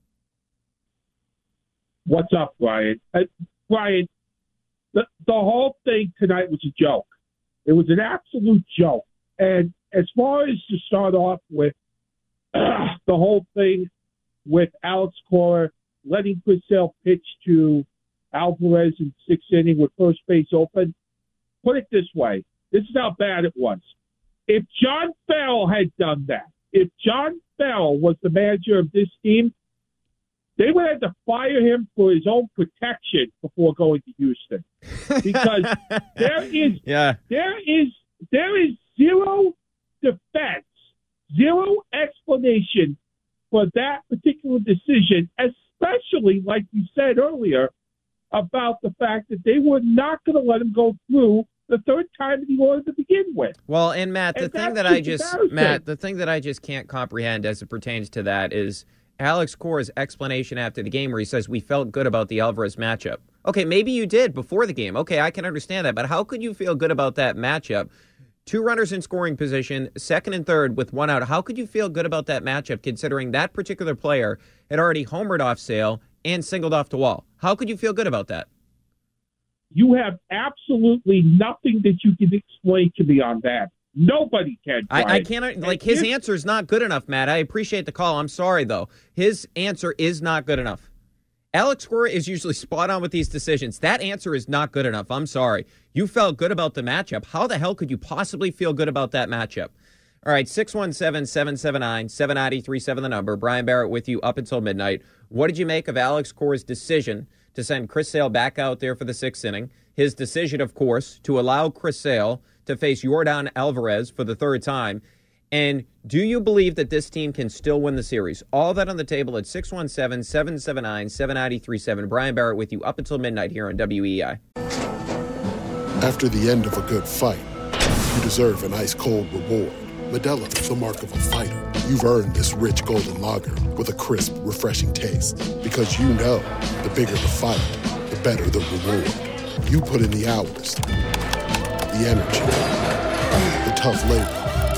What's up, Brian? Brian, the whole thing tonight was a joke. It was an absolute joke. And as far as to start off with the whole thing with Alex Cora letting Chris Sale pitch to Alvarez in 6th inning with first base open, put it this way. This is how bad it was. If John Farrell had done that, if John Farrell was the manager of this team, they would have to fire him for his own protection before going to Houston. Because there is zero defense, zero explanation for that particular decision, especially, like you said earlier, about the fact that they were not going to let him go through the 3rd time that he wanted to begin with. Well, and Matt, the thing that I just can't comprehend as it pertains to that is Alex Cora's explanation after the game where he says, we felt good about the Alvarez matchup. Okay, maybe you did before the game. Okay, I can understand that. But how could you feel good about that matchup? 2 runners in scoring position, 2nd and 3rd with 1 out. How could you feel good about that matchup considering that particular player had already homered off Sale and singled off the wall? How could you feel good about that? You have absolutely nothing that you can explain to me on that. Nobody can. I can't, like, his answer is not good enough, Matt. I appreciate the call. I'm sorry, though. His answer is not good enough. Alex Cora is usually spot on with these decisions. That answer is not good enough. I'm sorry. You felt good about the matchup. How the hell could you possibly feel good about that matchup? All right, 617-779-7937, the number. Brian Barrett with you up until midnight. What did you make of Alex Cora's decision to send Chris Sale back out there for the 6th inning? His decision, of course, to allow Chris Sale to face Yordan Alvarez for the 3rd time. And do you believe that this team can still win the series? All that on the table at 617-779-7937. Brian Barrett with you up until midnight here on WEI. After the end of a good fight, you deserve an ice-cold reward. Modelo is the mark of a fighter. You've earned this rich golden lager with a crisp, refreshing taste. Because you know, the bigger the fight, the better the reward. You put in the hours, the energy, the tough labor.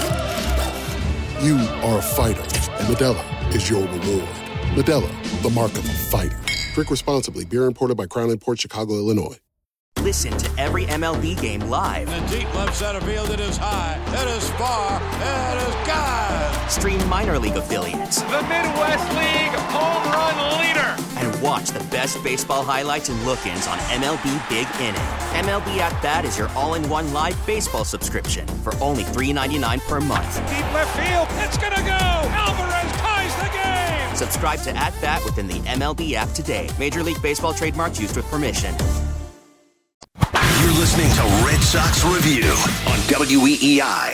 You are a fighter, and Modelo is your reward. Modelo, the mark of a fighter. Drink responsibly. Beer imported by Crown Imports, Chicago, Illinois. Listen to every MLB game live. In the deep left center field, it is high, it is far, it is gone. Stream minor league affiliates. The Midwest League home run leader. And watch the best baseball highlights and look-ins on MLB Big Inning. MLB At Bat is your all-in-one live baseball subscription for only $3.99 per month. Deep left field, it's gonna go. Alvarez ties the game. Subscribe to At Bat within the MLB app today. Major League Baseball trademarks used with permission. You're listening to Red Sox Review on WEEI.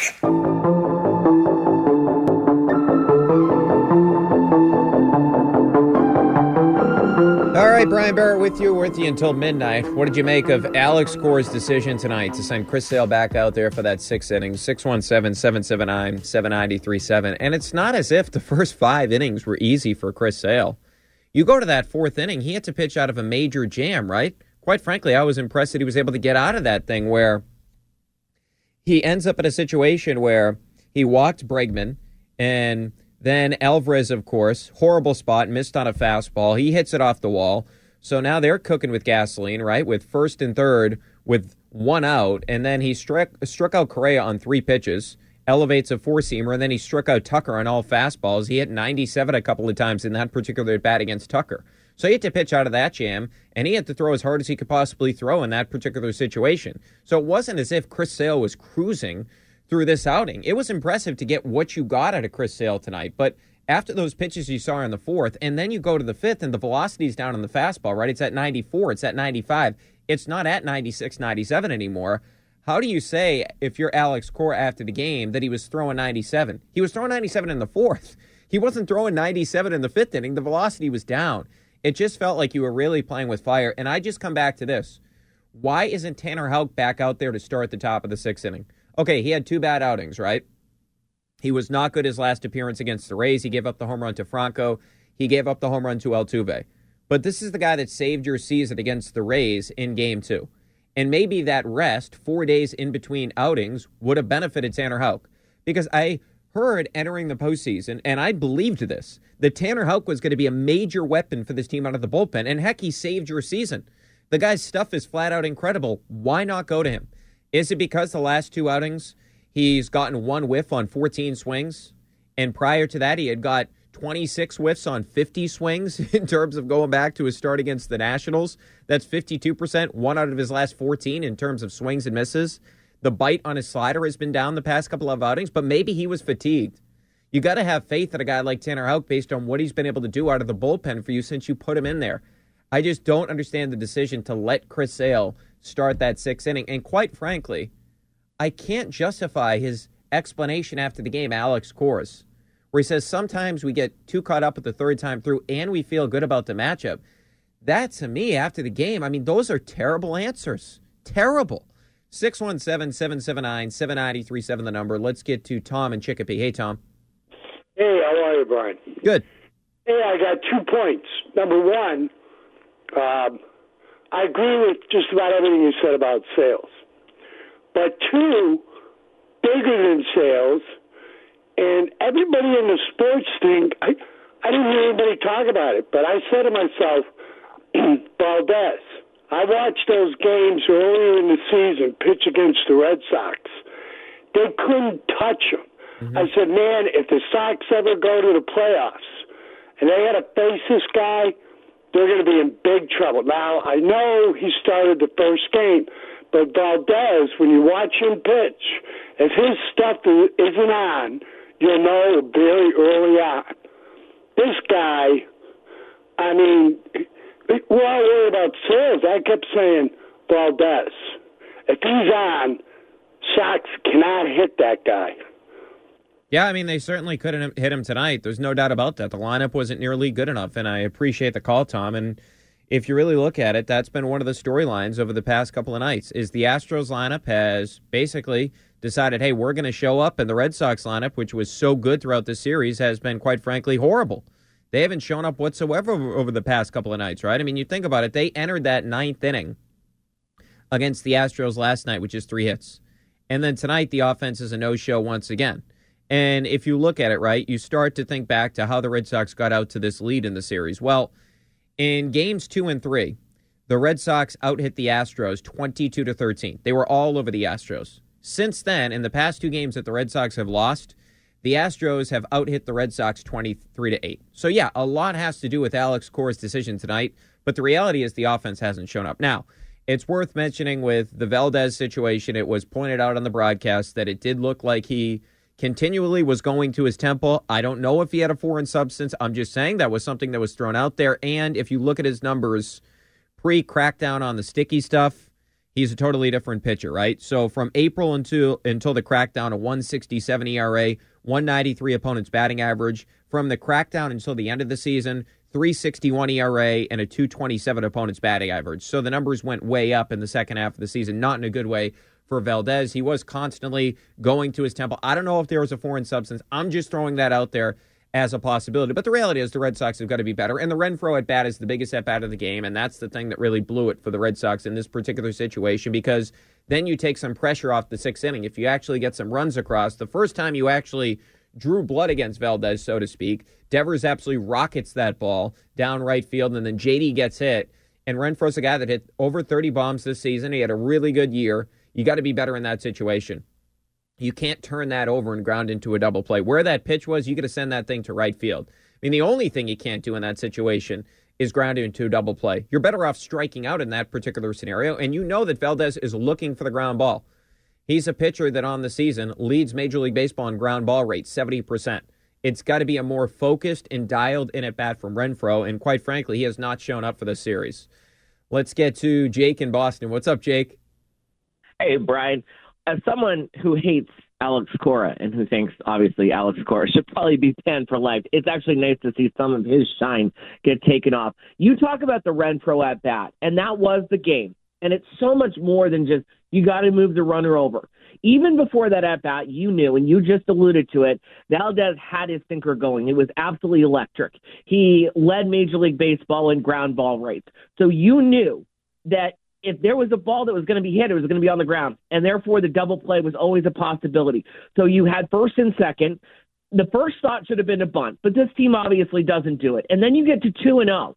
All right, Brian Barrett with you until midnight. What did you make of Alex Cora's decision tonight to send Chris Sale back out there for that 6th inning? 617-779-7937. And it's not as if the first 5 innings were easy for Chris Sale. You go to that 4th inning, he had to pitch out of a major jam, right? Quite frankly, I was impressed that he was able to get out of that thing where he ends up in a situation where he walked Bregman, and then Alvarez, of course, horrible spot, missed on a fastball. He hits it off the wall. So now they're cooking with gasoline, right, with 1st and 3rd with 1 out, and then he struck out Correa on 3 pitches, elevates a 4-seamer, and then he struck out Tucker on all fastballs. He hit 97 a couple of times in that particular at-bat against Tucker. So he had to pitch out of that jam, and he had to throw as hard as he could possibly throw in that particular situation. So it wasn't as if Chris Sale was cruising through this outing. It was impressive to get what you got out of Chris Sale tonight, but after those pitches you saw in the fourth, and then you go to the fifth, and the velocity's down on the fastball, right? It's at 94, it's at 95. It's not at 96, 97 anymore. How do you say, if you're Alex Cora after the game, that he was throwing 97? He was throwing 97 in the fourth. He wasn't throwing 97 in the fifth inning. The velocity was down. It just felt like you were really playing with fire. And I just come back to this. Why isn't Tanner Houck back out there to start the top of the sixth inning? Okay, he had 2 bad outings, right? He was not good his last appearance against the Rays. He gave up the home run to Franco. He gave up the home run to Altuve. But this is the guy that saved your season against the Rays in Game 2. And maybe that rest, 4 days in between outings, would have benefited Tanner Houck. Because I heard entering the postseason, and I believed this, that Tanner Houck was going to be a major weapon for this team out of the bullpen. And heck, he saved your season. The guy's stuff is flat out incredible. Why not go to him? Is it because the last 2 outings, he's gotten 1 whiff on 14 swings? And prior to that, he had got 26 whiffs on 50 swings in terms of going back to his start against the Nationals. That's 52%, 1 out of his last 14 in terms of swings and misses. The bite on his slider has been down the past couple of outings, but maybe he was fatigued. You got to have faith in a guy like Tanner Houck based on what he's been able to do out of the bullpen for you since you put him in there. I just don't understand the decision to let Chris Sale start that 6th inning. And quite frankly, I can't justify his explanation after the game, Alex Cora's, where he says sometimes we get too caught up with the third time through and we feel good about the matchup. That, to me, after the game, I mean, those are terrible answers. Terrible. 617-779-7937, the number. Let's get to Tom in Chicopee. Hey, Tom. Hey, how are you, Brian? Good. Hey, I got 2 points. Number one, I agree with just about everything you said about Sales. But 2, bigger than Sales, and everybody in the sports thing, I didn't hear anybody talk about it, but I said to myself, Valdez, I watched those games earlier in the season pitch against the Red Sox. They couldn't touch him. Mm-hmm. I said, man, if the Sox ever go to the playoffs and they had to face this guy, they're going to be in big trouble. Now, I know he started the first game, but Valdez, when you watch him pitch, if his stuff isn't on, you'll know very early on. This guy, I mean, we're all worried about Sales. I kept saying, Valdez, if he's on, Sox cannot hit that guy. Yeah, I mean, they certainly couldn't hit him tonight. There's no doubt about that. The lineup wasn't nearly good enough, and I appreciate the call, Tom. And if you really look at it, that's been one of the storylines over the past couple of nights, is the Astros lineup has basically decided, hey, we're going to show up, and the Red Sox lineup, which was so good throughout the series, has been, quite frankly, horrible. They haven't shown up whatsoever over the past couple of nights, right? I mean, you think about it, they entered that 9th inning against the Astros last night, which is 3 hits. And then tonight, the offense is a no-show once again. And if you look at it, right, you start to think back to how the Red Sox got out to this lead in the series. Well, in games 2 and 3, the Red Sox out-hit the Astros 22-13. They were all over the Astros. Since then, in the past 2 games that the Red Sox have lost, the Astros have out-hit the Red Sox 23-8. So, yeah, a lot has to do with Alex Cora's decision tonight, but the reality is the offense hasn't shown up. Now, it's worth mentioning with the Valdez situation, it was pointed out on the broadcast that it did look like he continually was going to his temple. I don't know if he had a foreign substance. I'm just saying that was something that was thrown out there. And if you look at his numbers pre-crackdown on the sticky stuff, he's a totally different pitcher, right? So from April until the crackdown, a 1.67 ERA, 1.93 opponent's batting average. From the crackdown until the end of the season, 3.61 ERA and a 2.27 opponent's batting average. So the numbers went way up in the second half of the season, not in a good way for Valdez. He was constantly going to his temple. I don't know if there was a foreign substance. I'm just throwing that out there as a possibility. But the reality is the Red Sox have got to be better. And the Renfroe at-bat is the biggest at-bat of the game, and that's the thing that really blew it for the Red Sox in this particular situation, because then you take some pressure off the 6th inning. If you actually get some runs across, the first time you actually drew blood against Valdez, so to speak, Devers absolutely rockets that ball down right field, and then JD gets hit. And Renfroe's a guy that hit over 30 bombs this season. He had a really good year. You got to be better in that situation. You can't turn that over and ground into a double play. Where that pitch was, you got to send that thing to right field. I mean, the only thing you can't do in that situation is grounded into a double play. You're better off striking out in that particular scenario, and you know that Valdez is looking for the ground ball. He's a pitcher that on the season leads Major League Baseball in ground ball rate, 70%. It's got to be a more focused and dialed-in at-bat from Renfroe, and quite frankly, he has not shown up for this series. Let's get to Jake in Boston. What's up, Jake? Hey, Brian. As someone who hates Alex Cora and who thinks, obviously, Alex Cora should probably be banned for life, it's actually nice to see some of his shine get taken off. You talk about the Renfroe at-bat, and that was the game. And it's so much more than just, you got to move the runner over. Even before that at-bat, you knew, and you just alluded to it, Valdez had his sinker going. It was absolutely electric. He led Major League Baseball in ground ball rates. So you knew that if there was a ball that was going to be hit, it was going to be on the ground, and therefore the double play was always a possibility. So you had first and second. The first thought should have been a bunt, but this team obviously doesn't do it. And then you get to 2-0,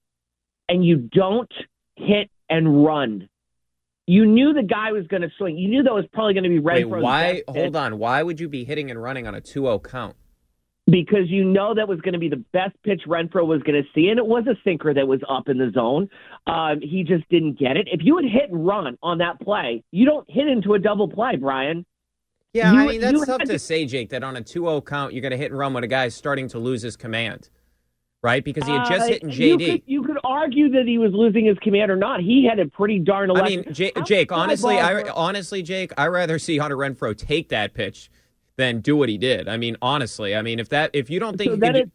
and you don't hit and run. You knew the guy was going to swing. You knew that was probably going to be Renfroe's. Wait, why? Hold on. Why would you be hitting and running on a 2-0 count? Because you know that was going to be the best pitch Renfroe was going to see, and it was a sinker that was up in the zone. He just didn't get it. If you had hit and run on that play, you don't hit into a double play, Brian. Yeah, I mean, that's tough to say, Jake, that on a 2-0 count, you're going to hit and run when a guy's starting to lose his command, right? Because he had just hit in JD. You could argue that he was losing his command or not. He had a pretty darn electric. I mean, Jake, honestly, Jake, I'd rather see Hunter Renfroe take that pitch than do what he did. I mean, honestly, if you don't think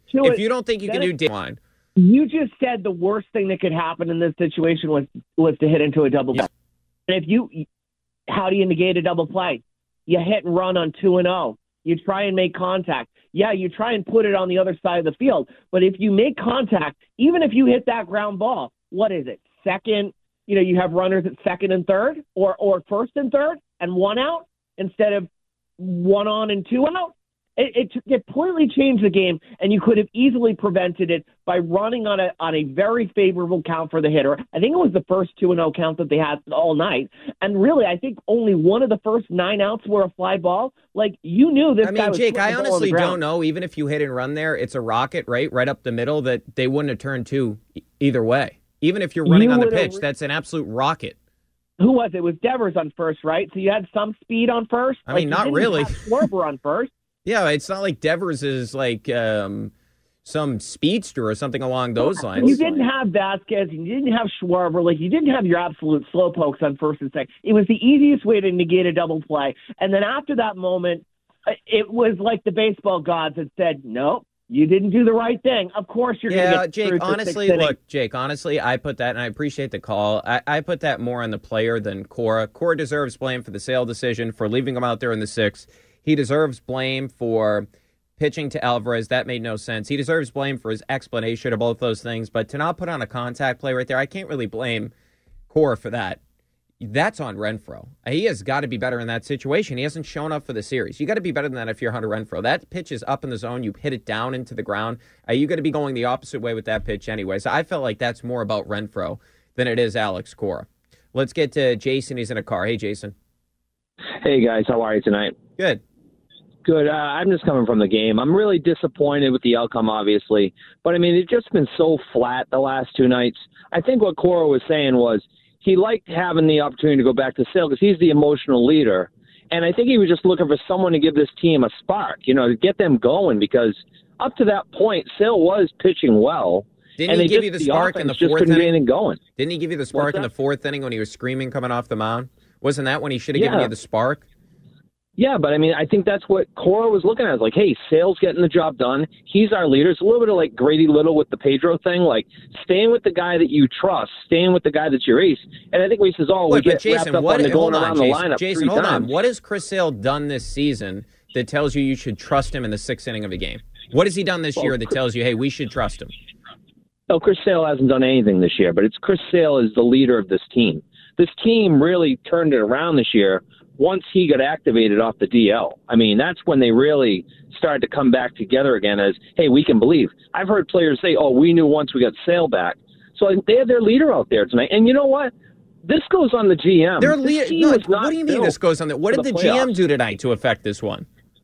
you can do day line. You just said the worst thing that could happen in this situation was to hit into a double play. And how do you negate a double play? You hit and run on 2-0. You try and make contact. Yeah, you try and put it on the other side of the field. But if you make contact, even if you hit that ground ball, what is it? Second, you have runners at second and third or first and third and one out instead of 1 on and 2 out. It completely changed the game, and you could have easily prevented it by running on a very favorable count for the hitter. I think it was the first 2-0 count that they had all night. And really, I think only one of the first 9 outs were a fly ball. Like, you knew this guy was Jake, putting the I ball on honestly the ground. don't know. Even if you hit and run there, it's a rocket, right up the middle, that they wouldn't have turned to either way. Even if you're running on the pitch, that's an absolute rocket. Who was it? It was Devers on first, right? So you had some speed on first? I mean, not really. Schwarber on first. Yeah, it's not like Devers is like some speedster or something along those lines. You didn't have Vasquez. You didn't have Schwarber. Like, you didn't have your absolute slowpokes on first and second. It was the easiest way to negate a double play. And then after that moment, it was like the baseball gods had said, nope, you didn't do the right thing. Of course you're going to get Jake, honestly, I put that, and I appreciate the call, I put that more on the player than Cora. Cora deserves blame for the Sale decision, for leaving him out there in the 6th. He deserves blame for pitching to Alvarez. That made no sense. He deserves blame for his explanation of both those things. But to not put on a contact play right there, I can't really blame Cora for that. That's on Renfroe. He has got to be better in that situation. He hasn't shown up for the series. You got to be better than that if you're Hunter Renfroe. That pitch is up in the zone. You hit it down into the ground. You got to be going the opposite way with that pitch anyway. So I felt like that's more about Renfroe than it is Alex Cora. Let's get to Jason. He's in a car. Hey, Jason. Hey, guys. How are you tonight? Good. Good. I'm just coming from the game. I'm really disappointed with the outcome, obviously. But, I mean, it's just been so flat the last 2 nights. I think what Cora was saying was he liked having the opportunity to go back to Sale because he's the emotional leader. And I think he was just looking for someone to give this team a spark, to get them going, because up to that point, Sale was pitching well. Didn't he give you the spark in the 4th inning? Going. Didn't he give you the spark in the 4th inning when he was screaming coming off the mound? Wasn't that when he should have given you the spark? Yeah, but I mean, I think that's what Cora was looking at. It's like, hey, Sale's getting the job done. He's our leader. It's a little bit of like Grady Little with the Pedro thing, like staying with the guy that you trust, staying with the guy that's your ace. And I think when he says, we get wrapped up on the going around the lineup Jason, 3 hold times. on. What has Chris Sale done this season that tells you should trust him in the 6th inning of a game? What has he done this year that tells you, hey, we should trust him? No, Chris Sale hasn't done anything this year, but it's Chris Sale is the leader of this team. This team really turned it around this year once he got activated off the DL. I mean, that's when they really started to come back together again as, hey, we can believe. I've heard players say, we knew once we got Sale back. So they had their leader out there tonight. And you know what? This goes on the GM. What do you mean this goes on? What did the GM do tonight to affect this one?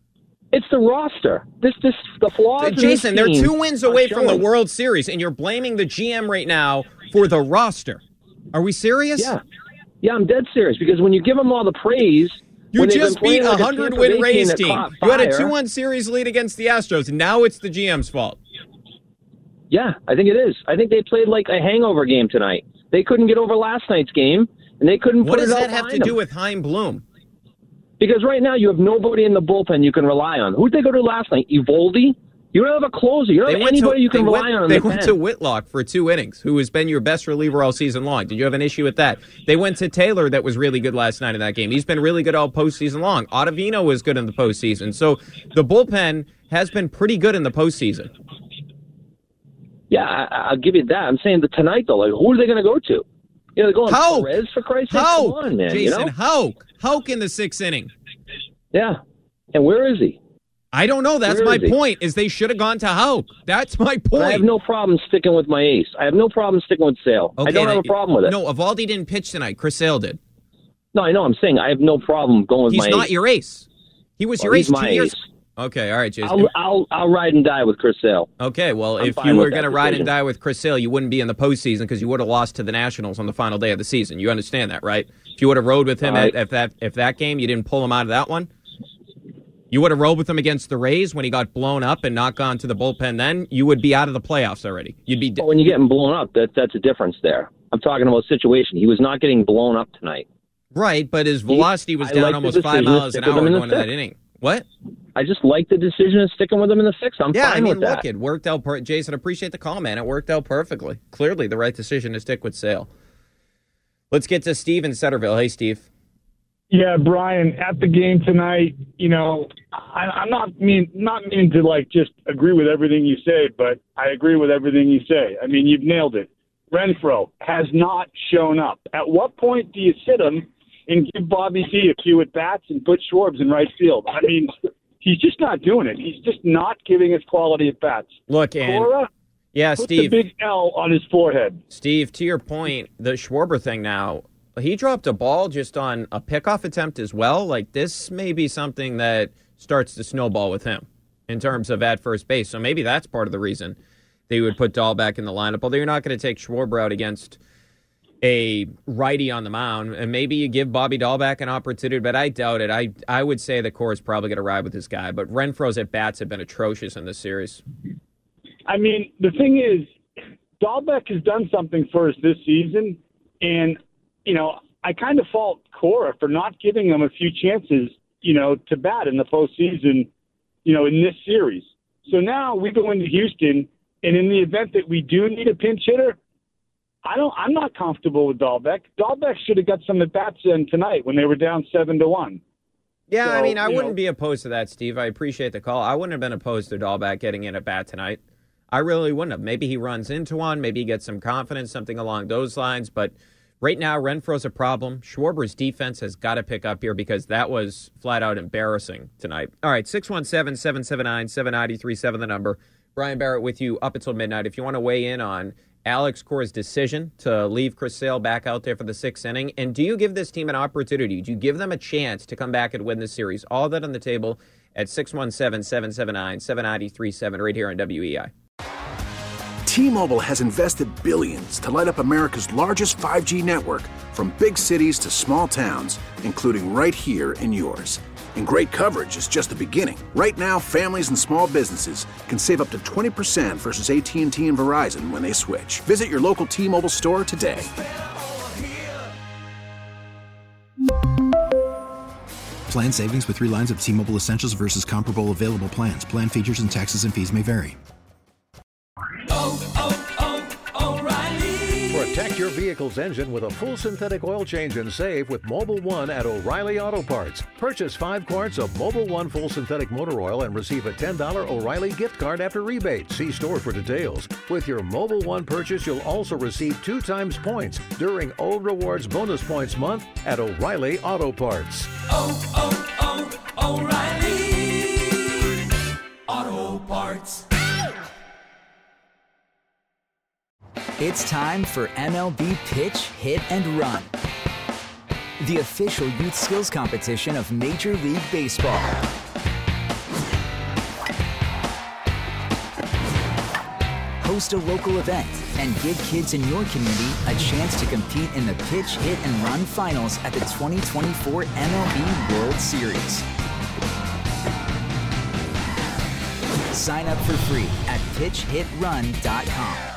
It's the roster. The flaws. Jason, they're 2 wins away from the showing. World Series, and you're blaming the GM right now for the roster. Are we serious? Yeah, I'm dead serious, because when you give them all the praise, you when they've just been beat playing a like 100-win Rays that team. caught You had a fire- 2-1 series lead against the Astros, and now it's the GM's fault. Yeah, I think it is. I think they played like a hangover game tonight. They couldn't get over last night's game, and they couldn't What put does it out that have to behind do them. with Chaim Bloom? Because right now you have nobody in the bullpen you can rely on. Who did they go to last night? Evaldi? You don't have a closer. You don't have anybody you can rely on in They the went pen. to Whitlock for 2 innings, who has been your best reliever all season long. Did you have an issue with that? They went to Taylor, that was really good last night in that game. He's been really good all postseason long. Ottavino was good in the postseason. So the bullpen has been pretty good in the postseason. Yeah, I'll give you that. I'm saying that tonight, though, like, who are they going to go to? You know, they're going Hauk. Perez, for Christ's sake. Come on, man. Jason, you know? Hauk in the 6th inning. Yeah. And where is he? I don't know. That's Where my is he? point, is they should have gone to Hauk. That's my point. I have no problem sticking with my ace. I have no problem sticking with Sale. I don't have a problem with it. No, Evaldi didn't pitch tonight. Chris Sale did. No, I know. I'm saying I have no problem going with He's my not ace. your ace. He was your Well, he's ace 2 my years. ace. Okay, all right, Jason. I'll ride and die with Chris Sale. Okay, well, I'm if fine you with were that going to ride and decision. die with Chris Sale, you wouldn't be in the postseason because you would have lost to the Nationals on the final day of the season. You understand that, right? If you would have rode with him Right. if that game, you didn't pull him out of that one, you would have rode with him against the Rays when he got blown up and not gone to the bullpen then, you would be out of the playoffs already. You'd be But when you get him blown up, that's a difference there. I'm talking about situation. He was not getting blown up tonight. right, but his velocity was I down like the almost 5 decision to miles an stick with hour him in the going to that sixth. inning. What? I just like the decision of sticking with him in the 6th. I'm Yeah, fine I mean, with that. look, it worked out. Jason, appreciate the call, man. It worked out perfectly. Clearly, the right decision to stick with Sale. Let's get to Steve in Centerville. Hey, Steve. Yeah, Brian, at the game tonight, you know, I'm not mean to like just agree with everything you say, but I agree with everything you say. I mean, you've nailed it. Renfroe has not shown up. At what point do you sit him and give Bobby D a few at-bats and put Schwartz in right field? I mean, he's just not doing it. He's just not giving us quality at-bats. Look, and Cora, yeah, put Steve. the big L on his forehead. Steve, to your point, the Schwarber thing now, he dropped a ball just on a pickoff attempt as well. Like, this may be something that starts to snowball with him in terms of at first base. So maybe that's part of the reason they would put Dahl back in the lineup. Although you're not going to take Schwarber out against a righty on the mound, and maybe you give Bobby Dahl back an opportunity, but I doubt it. I would say the core is probably going to ride with this guy, but Renfroe's at-bats have been atrocious in this series. I mean, the thing is, Dahlbeck has done something for us this season, and, you know, I kind of fault Cora for not giving him a few chances, you know, to bat in the postseason, you know, in this series. So now we go into Houston, and in the event that we do need a pinch hitter, I'm not comfortable with Dahlbeck. Dahlbeck should have got some at bats in tonight when they were down 7-1. Yeah, So, I mean, I you wouldn't know. be opposed to that, Steve. I appreciate the call. I wouldn't have been opposed to Dahlbeck getting in at bat tonight. I really wouldn't have. Maybe he runs into one. Maybe he gets some confidence, something along those lines. But right now, Renfroe's a problem. Schwarber's defense has got to pick up here because that was flat out embarrassing tonight. All right, 617-779-7937, the number. Brian Barrett with you up until midnight. If you want to weigh in on Alex Cora's decision to leave Chris Sale back out there for the 6th inning, and do you give this team an opportunity? Do you give them a chance to come back and win this series? All that on the table at 617-779-7937 right here on WEI. T-Mobile has invested billions to light up America's largest 5G network, from big cities to small towns, including right here in yours. And great coverage is just the beginning. Right now, families and small businesses can save up to 20% versus AT&T and Verizon when they switch. Visit your local T-Mobile store today. Plan savings with 3 lines of T-Mobile Essentials versus comparable available plans. Plan features and taxes and fees may vary. Protect your vehicle's engine with a full synthetic oil change and save with Mobil 1 at O'Reilly Auto Parts. Purchase 5 quarts of Mobil 1 full synthetic motor oil and receive a $10 O'Reilly gift card after rebate. See store for details. With your Mobil 1 purchase, you'll also receive 2 times points during O Rewards Bonus Points Month at O'Reilly Auto Parts. O'Reilly Auto Parts. It's time for MLB Pitch, Hit, and Run, the official youth skills competition of Major League Baseball. host a local event, and give kids in your community a chance to compete in the Pitch, Hit, and Run Finals at the 2024 MLB World Series. Sign up for free at pitchhitrun.com.